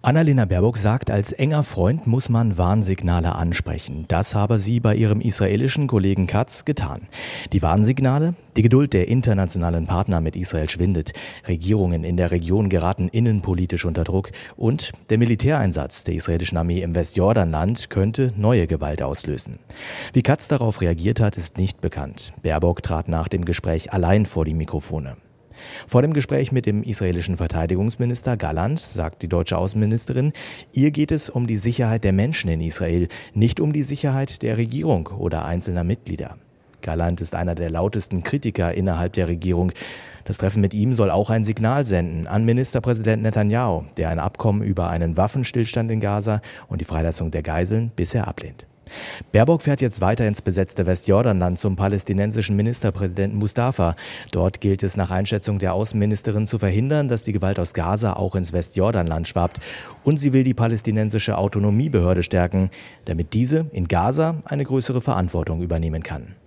Annalena Baerbock sagt, als enger Freund muss man Warnsignale ansprechen. Das habe sie bei ihrem israelischen Kollegen Katz getan. Die Warnsignale? Die Geduld der internationalen Partner mit Israel schwindet. Regierungen in der Region geraten innenpolitisch unter Druck. Und der Militäreinsatz der israelischen Armee im Westjordanland könnte neue Gewalt auslösen. Wie Katz darauf reagiert hat, ist nicht bekannt. Baerbock trat nach dem Gespräch allein vor die Mikrofone. Vor dem Gespräch mit dem israelischen Verteidigungsminister Gallant sagt die deutsche Außenministerin, ihr geht es um die Sicherheit der Menschen in Israel, nicht um die Sicherheit der Regierung oder einzelner Mitglieder. Gallant ist einer der lautesten Kritiker innerhalb der Regierung. Das Treffen mit ihm soll auch ein Signal senden an Ministerpräsident Netanyahu, der ein Abkommen über einen Waffenstillstand in Gaza und die Freilassung der Geiseln bisher ablehnt. Baerbock fährt jetzt weiter ins besetzte Westjordanland zum palästinensischen Ministerpräsidenten Mustafa. Dort gilt es nach Einschätzung der Außenministerin zu verhindern, dass die Gewalt aus Gaza auch ins Westjordanland schwappt. Und sie will die palästinensische Autonomiebehörde stärken, damit diese in Gaza eine größere Verantwortung übernehmen kann.